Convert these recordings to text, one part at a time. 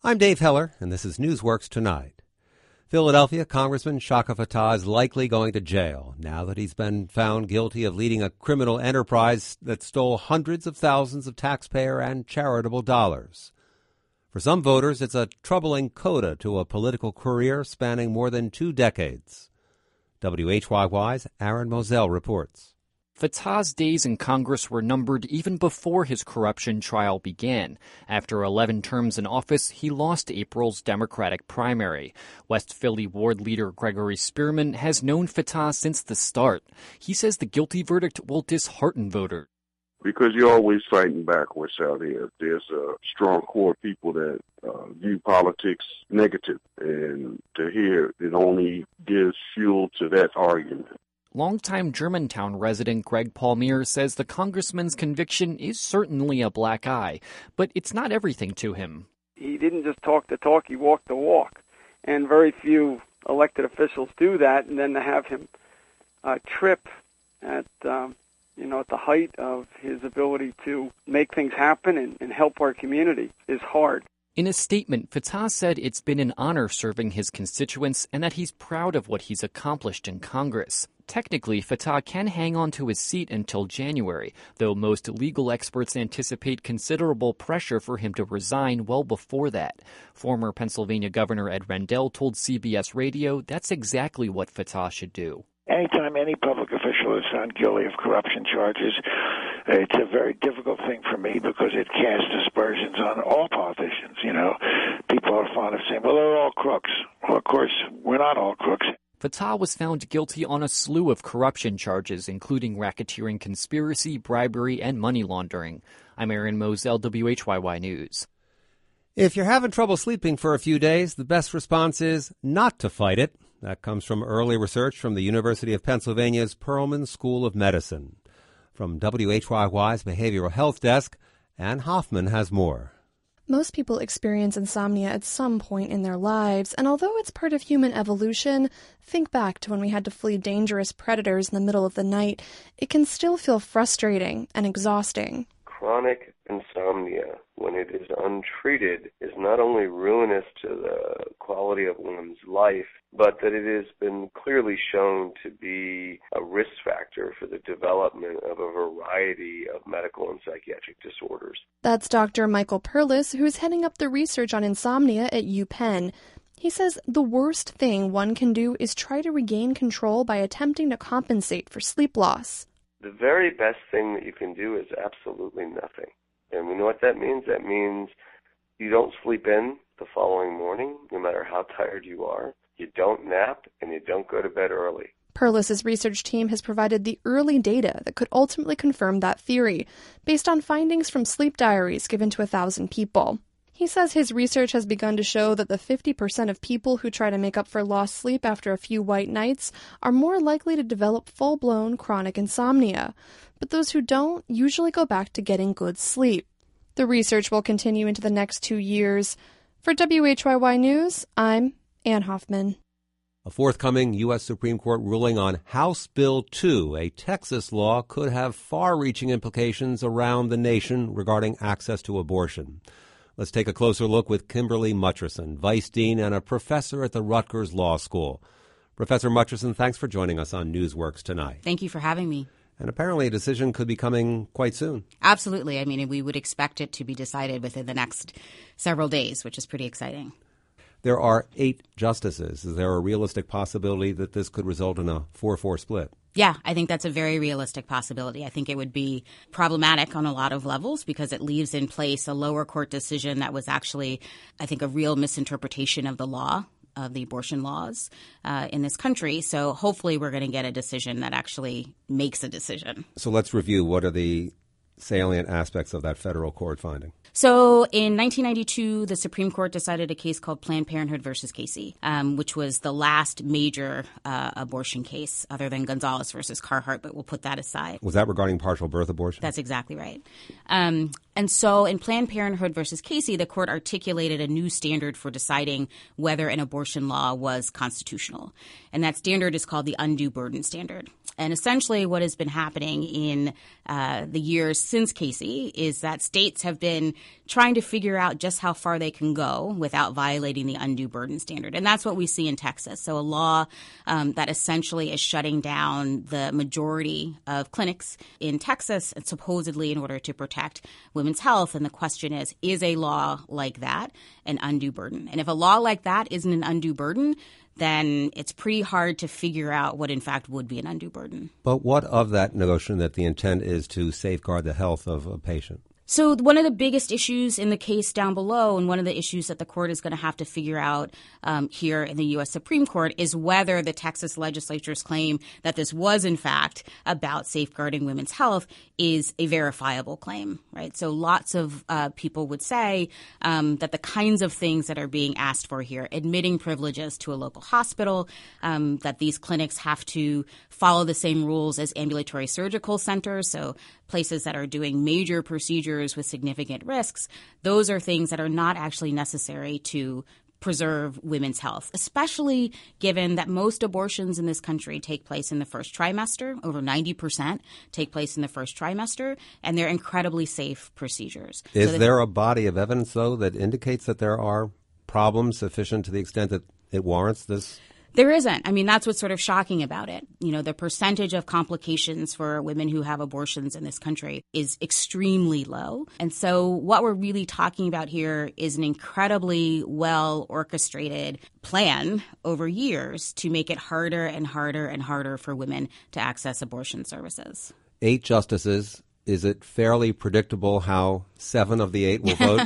I'm Dave Heller, and this is Newsworks Tonight. Philadelphia Congressman Shaka Fattah is likely going to jail now that he's been found guilty of leading a criminal enterprise that stole hundreds of thousands of taxpayer and charitable dollars. For some voters, it's a troubling coda to a political career spanning more than 2 decades. WHYY's Aaron Moselle reports. Fattah's days in Congress were numbered even before his corruption trial began. After 11 terms in office, he lost April's Democratic primary. West Philly ward leader Gregory Spearman has known Fattah since the start. He says the guilty verdict will dishearten voters. Because you're always fighting backwards out here. There's a strong core of people that view politics negative, and to hear it only gives fuel to that argument. Longtime Germantown resident Greg Palmier says the congressman's conviction is certainly a black eye, but it's not everything to him. He didn't just talk the talk, he walked the walk. And very few elected officials do that, and then to have him trip at the height of his ability to make things happen and help our community is hard. In a statement, Fattah said it's been an honor serving his constituents and that he's proud of what he's accomplished in Congress. Technically, Fattah can hang on to his seat until January, though most legal experts anticipate considerable pressure for him to resign well before that. Former Pennsylvania Governor Ed Rendell told CBS Radio that's exactly what Fattah should do. Anytime any public official is found guilty of corruption charges, it's a very difficult thing for me because it casts aspersions on all politicians. People are fond of saying, well, they're all crooks. Well, of course, we're not all crooks. Fattah was found guilty on a slew of corruption charges, including racketeering conspiracy, bribery, and money laundering. I'm Aaron Moselle, WHYY News. If you're having trouble sleeping for a few days, the best response is not to fight it. That comes from early research from the University of Pennsylvania's Perelman School of Medicine. From WHYY's Behavioral Health Desk, Ann Hoffman has more. Most people experience insomnia at some point in their lives, and although it's part of human evolution, think back to when we had to flee dangerous predators in the middle of the night. It can still feel frustrating and exhausting. Chronic insomnia, when it is untreated, is not only ruinous to the quality of one's life, but that it has been clearly shown to be a risk factor for the development of a variety of medical and psychiatric disorders. That's Dr. Michael Perlis, who's heading up the research on insomnia at UPenn. He says the worst thing one can do is try to regain control by attempting to compensate for sleep loss. The very best thing that you can do is absolutely nothing. And we know what that means. That means you don't sleep in the following morning, no matter how tired you are. You don't nap, and you don't go to bed early. Perlis's research team has provided the early data that could ultimately confirm that theory, based on findings from sleep diaries given to 1,000 people. He says his research has begun to show that the 50% of people who try to make up for lost sleep after a few white nights are more likely to develop full-blown chronic insomnia. But those who don't usually go back to getting good sleep. The research will continue into the next 2 years. For WHYY News, I'm Ann Hoffman. A forthcoming U.S. Supreme Court ruling on House Bill 2, a Texas law, could have far-reaching implications around the nation regarding access to abortion. Let's take a closer look with Kimberly Mutcherson, Vice Dean and a professor at the Rutgers Law School. Professor Mutcherson, thanks for joining us on Newsworks tonight. Thank you for having me. And apparently a decision could be coming quite soon. Absolutely. I mean, we would expect it to be decided within the next several days, which is pretty exciting. There are 8 justices. Is there a realistic possibility that this could result in a 4-4 split? Yeah, I think that's a very realistic possibility. I think it would be problematic on a lot of levels because it leaves in place a lower court decision that was actually, I think, a real misinterpretation of the law, of the abortion laws in this country. So hopefully we're going to get a decision that actually makes a decision. So let's review what are the salient aspects of that federal court finding. So in 1992, the Supreme Court decided a case called Planned Parenthood versus Casey, which was the last major abortion case other than Gonzalez versus Carhart, but we'll put that aside. Was that regarding partial birth abortion? That's exactly right. And so in Planned Parenthood versus Casey, the court articulated a new standard for deciding whether an abortion law was constitutional. And that standard is called the undue burden standard. And essentially what has been happening in the years since Casey is that states have been trying to figure out just how far they can go without violating the undue burden standard. And that's what we see in Texas. So a law that essentially is shutting down the majority of clinics in Texas, supposedly in order to protect women's health. And the question is a law like that an undue burden? And if a law like that isn't an undue burden, then it's pretty hard to figure out what, in fact, would be an undue burden. But what of that notion that the intent is to safeguard the health of a patient? So one of the biggest issues in the case down below, and one of the issues that the court is going to have to figure out here in the U.S. Supreme Court, is whether the Texas legislature's claim that this was, in fact, about safeguarding women's health is a verifiable claim, right? So lots of people would say that the kinds of things that are being asked for here, admitting privileges to a local hospital, that these clinics have to follow the same rules as ambulatory surgical centers, so places that are doing major procedures with significant risks, those are things that are not actually necessary to preserve women's health, especially given that most abortions in this country take place in the first trimester. Over 90% take place in the first trimester, and they're incredibly safe procedures. Is there a body of evidence, though, that indicates that there are problems sufficient to the extent that it warrants this? There isn't. I mean, that's what's sort of shocking about it. You know, the percentage of complications for women who have abortions in this country is extremely low. And so what we're really talking about here is an incredibly well orchestrated plan over years to make it harder and harder and harder for women to access abortion services. 8 justices. Is it fairly predictable how 7 of the 8 will vote?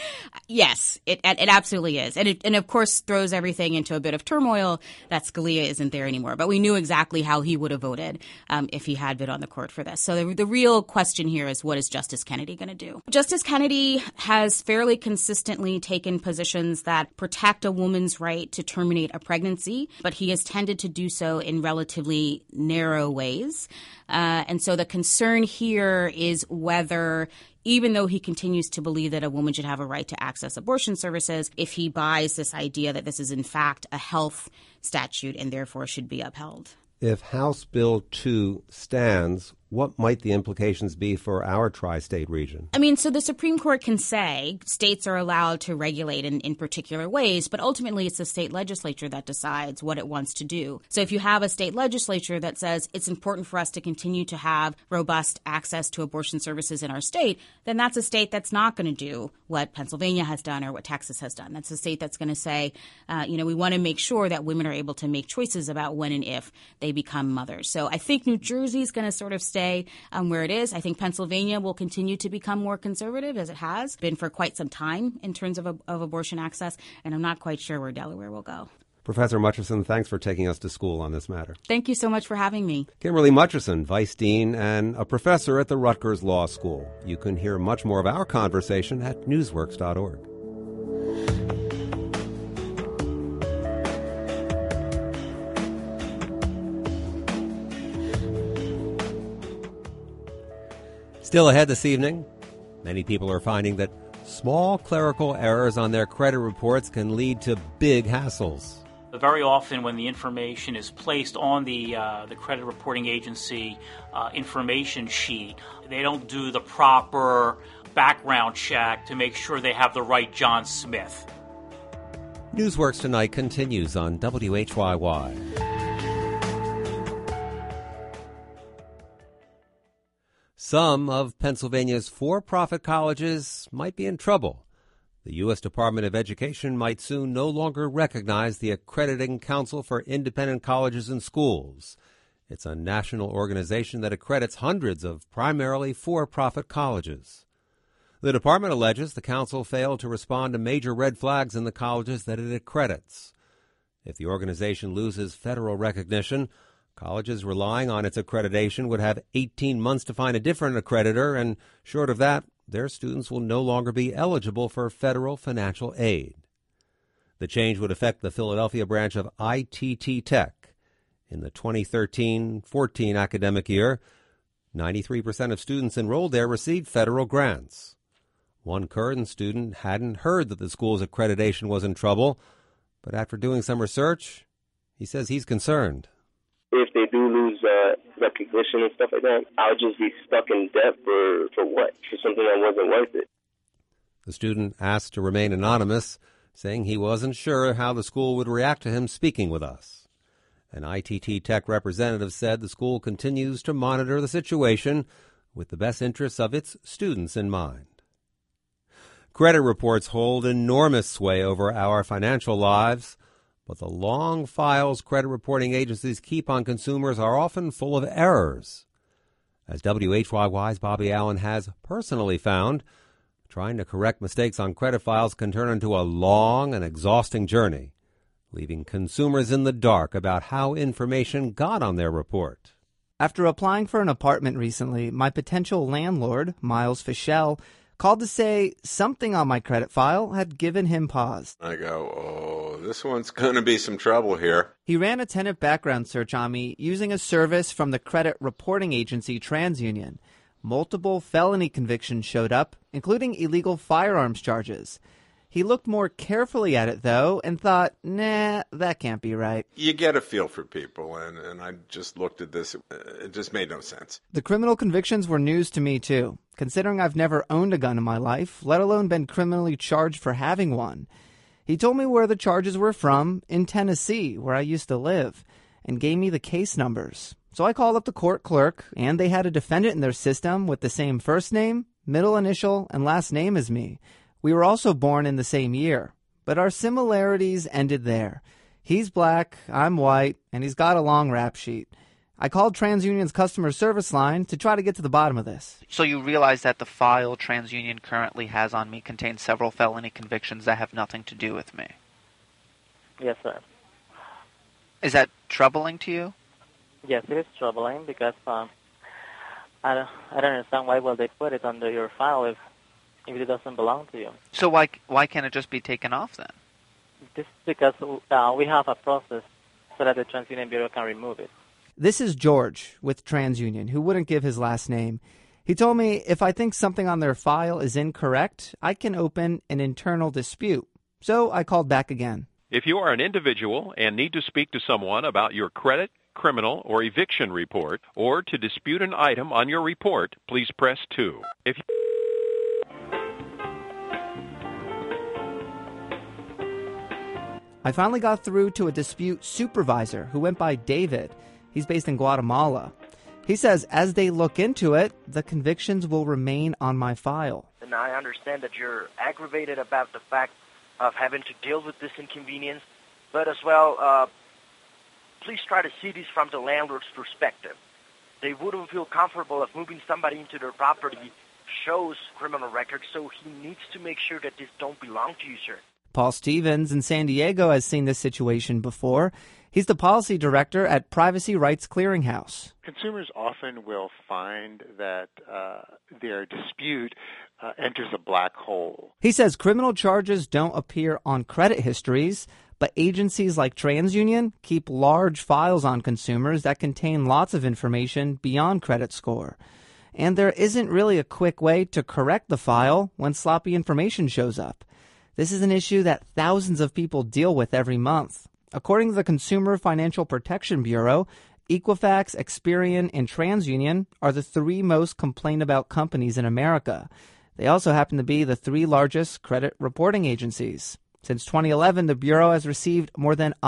Yes, it absolutely is. And of course throws everything into a bit of turmoil that Scalia isn't there anymore. But we knew exactly how he would have voted if he had been on the court for this. So the real question here is, what is Justice Kennedy going to do? Justice Kennedy has fairly consistently taken positions that protect a woman's right to terminate a pregnancy, but he has tended to do so in relatively narrow ways. And so the concern here is whether, even though he continues to believe that a woman should have a right to access abortion services, if he buys this idea that this is in fact a health statute and therefore should be upheld. If House Bill 2 stands, what might the implications be for our tri-state region? I mean, so the Supreme Court can say states are allowed to regulate in particular ways, but ultimately it's the state legislature that decides what it wants to do. So if you have a state legislature that says it's important for us to continue to have robust access to abortion services in our state, then that's a state that's not going to do what Pennsylvania has done or what Texas has done. That's a state that's going to say, we want to make sure that women are able to make choices about when and if they become mothers. So I think New Jersey is going to sort of stay where it is. I think Pennsylvania will continue to become more conservative, as it has been for quite some time in terms of abortion access, and I'm not quite sure where Delaware will go. Professor Mutcherson, thanks for taking us to school on this matter. Thank you so much for having me. Kimberly Mutcherson, Vice Dean and a professor at the Rutgers Law School. You can hear much more of our conversation at newsworks.org. Still ahead this evening, many people are finding that small clerical errors on their credit reports can lead to big hassles. Very often when the information is placed on the credit reporting agency information sheet, they don't do the proper background check to make sure they have the right John Smith. Newsworks Tonight continues on WHYY. Some of Pennsylvania's for-profit colleges might be in trouble. The U.S. Department of Education might soon no longer recognize the Accrediting Council for Independent Colleges and Schools. It's a national organization that accredits hundreds of primarily for-profit colleges. The department alleges the council failed to respond to major red flags in the colleges that it accredits. If the organization loses federal recognition, colleges relying on its accreditation would have 18 months to find a different accreditor, and short of that, their students will no longer be eligible for federal financial aid. The change would affect the Philadelphia branch of ITT Tech. In the 2013-14 academic year, 93% of students enrolled there received federal grants. One Curtin student hadn't heard that the school's accreditation was in trouble, but after doing some research, he says he's concerned. If they do lose recognition and stuff like that, I'll just be stuck in debt for what? For something that wasn't worth it. The student asked to remain anonymous, saying he wasn't sure how the school would react to him speaking with us. An ITT Tech representative said the school continues to monitor the situation with the best interests of its students in mind. Credit reports hold enormous sway over our financial lives, but the long files credit reporting agencies keep on consumers are often full of errors. As WHYY's Bobby Allen has personally found, trying to correct mistakes on credit files can turn into a long and exhausting journey, leaving consumers in the dark about how information got on their report. After applying for an apartment recently, my potential landlord, Miles Fischel, called to say something on my credit file had given him pause. I go, oh, this one's going to be some trouble here. He ran a tenant background search on me using a service from the credit reporting agency TransUnion. Multiple felony convictions showed up, including illegal firearms charges. He looked more carefully at it, though, and thought, nah, that can't be right. You get a feel for people, and I just looked at this. It just made no sense. The criminal convictions were news to me, too, considering I've never owned a gun in my life, let alone been criminally charged for having one. He told me where the charges were from, in Tennessee, where I used to live, and gave me the case numbers. So I called up the court clerk, and they had a defendant in their system with the same first name, middle initial, and last name as me. We were also born in the same year, but our similarities ended there. He's black, I'm white, and he's got a long rap sheet. I called TransUnion's customer service line to try to get to the bottom of this. So you realize that the file TransUnion currently has on me contains several felony convictions that have nothing to do with me? Yes, sir. Is that troubling to you? Yes, it is troubling because I don't understand why will they put it under your file if it doesn't belong to you. So why can't it just be taken off then? This is because we have a process so that the TransUnion Bureau can remove it. This is George with TransUnion, who wouldn't give his last name. He told me if I think something on their file is incorrect, I can open an internal dispute. So I called back again. If you are an individual and need to speak to someone about your credit, criminal, or eviction report, or to dispute an item on your report, please press 2. I finally got through to a dispute supervisor who went by David. He's based in Guatemala. He says as they look into it, the convictions will remain on my file. And I understand that you're aggravated about the fact of having to deal with this inconvenience, but as well, please try to see this from the landlord's perspective. They wouldn't feel comfortable of moving somebody into their property shows criminal records, so he needs to make sure that this don't belong to you, sir. Paul Stevens in San Diego has seen this situation before. He's the policy director at Privacy Rights Clearinghouse. Consumers often will find that their dispute enters a black hole. He says criminal charges don't appear on credit histories, but agencies like TransUnion keep large files on consumers that contain lots of information beyond credit score. And there isn't really a quick way to correct the file when sloppy information shows up. This is an issue that thousands of people deal with every month. According to the Consumer Financial Protection Bureau, Equifax, Experian, and TransUnion are the 3 most complained about companies in America. They also happen to be the 3 largest credit reporting agencies. Since 2011, the Bureau has received more than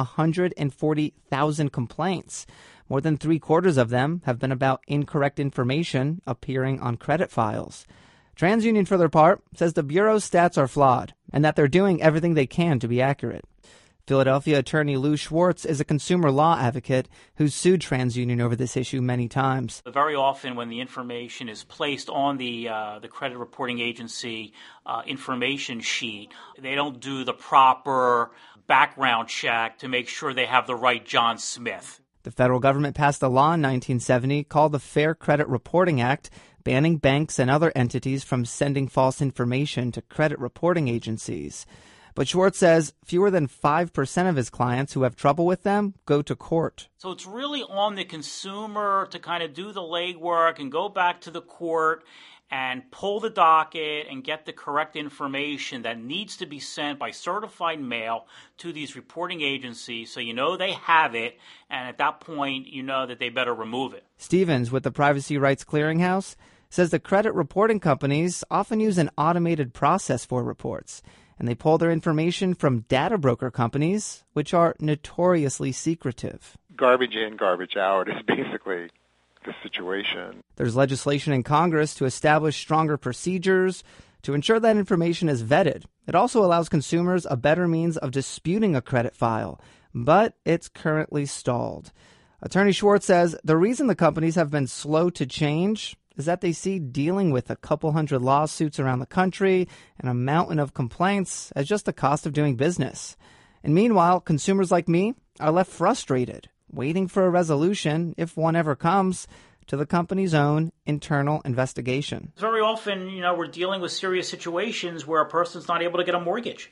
140,000 complaints. More than 3/4 of them have been about incorrect information appearing on credit files. TransUnion, for their part, says the Bureau's stats are flawed and that they're doing everything they can to be accurate. Philadelphia attorney Lou Schwartz is a consumer law advocate who's sued TransUnion over this issue many times. Very often when the information is placed on the credit reporting agency information sheet, they don't do the proper background check to make sure they have the right John Smith. The federal government passed a law in 1970 called the Fair Credit Reporting Act, banning banks and other entities from sending false information to credit reporting agencies. But Schwartz says fewer than 5% of his clients who have trouble with them go to court. So it's really on the consumer to kind of do the legwork and go back to the court and pull the docket and get the correct information that needs to be sent by certified mail to these reporting agencies so you know they have it, and at that point you know that they better remove it. Stevens with the Privacy Rights Clearinghouse says the credit reporting companies often use an automated process for reports, and they pull their information from data broker companies, which are notoriously secretive. Garbage in, garbage out is basically the situation. There's legislation in Congress to establish stronger procedures to ensure that information is vetted. It also allows consumers a better means of disputing a credit file, but it's currently stalled. Attorney Schwartz says the reason the companies have been slow to change is that they see dealing with a couple hundred lawsuits around the country and a mountain of complaints as just the cost of doing business. And meanwhile, consumers like me are left frustrated, waiting for a resolution, if one ever comes, to the company's own internal investigation. Very often, we're dealing with serious situations where a person's not able to get a mortgage.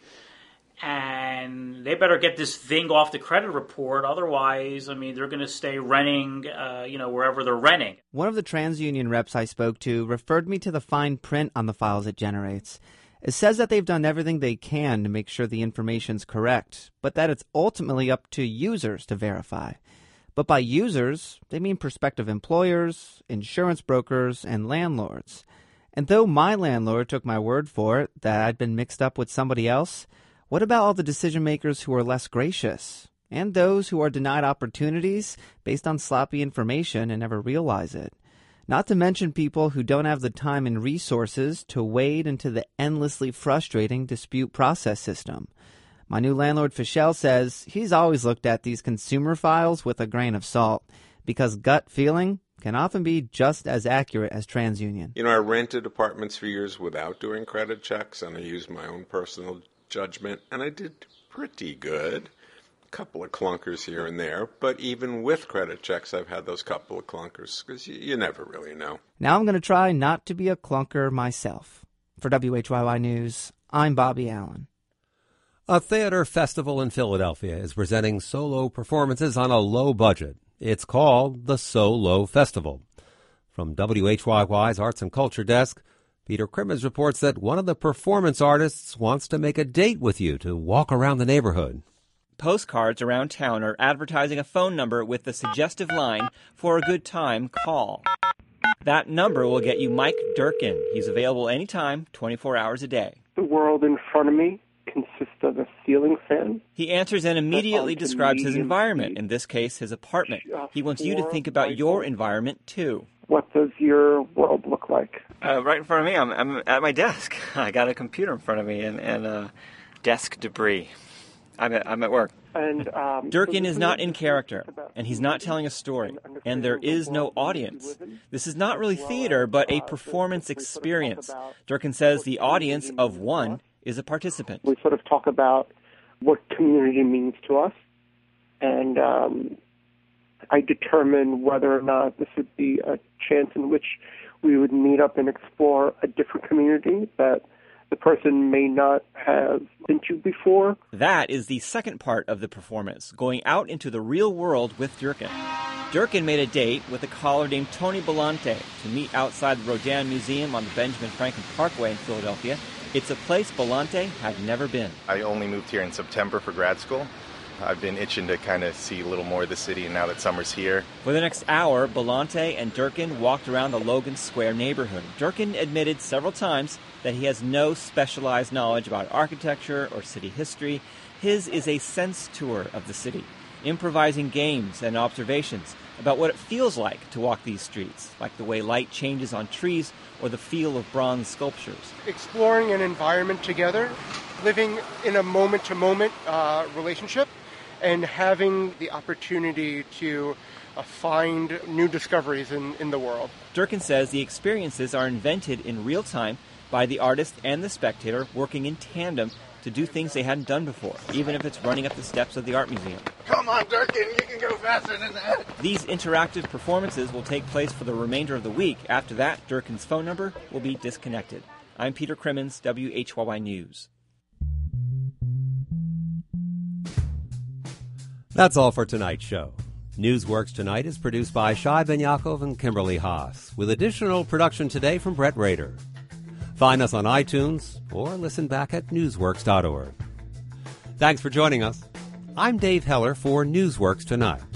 And they better get this thing off the credit report. Otherwise, they're going to stay renting, wherever they're renting. One of the TransUnion reps I spoke to referred me to the fine print on the files it generates. It says that they've done everything they can to make sure the information's correct, but that it's ultimately up to users to verify. But by users, they mean prospective employers, insurance brokers, and landlords. And though my landlord took my word for it that I'd been mixed up with somebody else, what about all the decision makers who are less gracious? And those who are denied opportunities based on sloppy information and never realize it? Not to mention people who don't have the time and resources to wade into the endlessly frustrating dispute process system. My new landlord, Fischel, says he's always looked at these consumer files with a grain of salt because gut feeling can often be just as accurate as TransUnion. I rented apartments for years without doing credit checks, and I used my own personal judgment, and I did pretty good. A couple of clunkers here and there, but even with credit checks, I've had those couple of clunkers because you never really know. Now I'm going to try not to be a clunker myself. For WHYY News, I'm Bobby Allen. A theater festival in Philadelphia is presenting solo performances on a low budget. It's called the So Low Festival. From WHYY's Arts and Culture Desk, Peter Crimmins reports that one of the performance artists wants to make a date with you to walk around the neighborhood. Postcards around town are advertising a phone number with the suggestive line, "For a good time, call." That number will get you Mike Durkin. He's available anytime, 24 hours a day. The world in front of me consists of a ceiling fan. He answers and immediately describes his environment, in this case, his apartment. He wants you to think about your environment, too. What does your world look like? Right in front of me, I'm at my desk. I got a computer in front of me and desk debris. I'm at work. And Durkin is not in character, and he's not telling a story, and there is no audience. This is not really theater, but a performance experience. Durkin says the audience of one is a participant. We sort of talk about what community means to us, and I determine whether or not this would be a chance in which we would meet up and explore a different community that the person may not have been to before. That is the second part of the performance, going out into the real world with Durkin. Durkin made a date with a caller named Tony Bellante to meet outside the Rodin Museum on the Benjamin Franklin Parkway in Philadelphia. It's a place Bellante had never been. I only moved here in September for grad school. I've been itching to kind of see a little more of the city, and now that summer's here. For the next hour, Bellante and Durkin walked around the Logan Square neighborhood. Durkin admitted several times that he has no specialized knowledge about architecture or city history. His is a sense tour of the city, improvising games and observations about what it feels like to walk these streets, like the way light changes on trees or the feel of bronze sculptures. Exploring an environment together, living in a moment-to-moment relationship, and having the opportunity to find new discoveries in the world. Durkin says the experiences are invented in real time by the artist and the spectator working in tandem to do things they hadn't done before, even if it's running up the steps of the art museum. Come on, Durkin, you can go faster than that. These interactive performances will take place for the remainder of the week. After that, Durkin's phone number will be disconnected. I'm Peter Crimmins, WHYY News. That's all for tonight's show. Newsworks Tonight is produced by Shai Ben Yaakov and Kimberly Haas, with additional production today from Brett Rader. Find us on iTunes or listen back at newsworks.org. Thanks for joining us. I'm Dave Heller for Newsworks Tonight.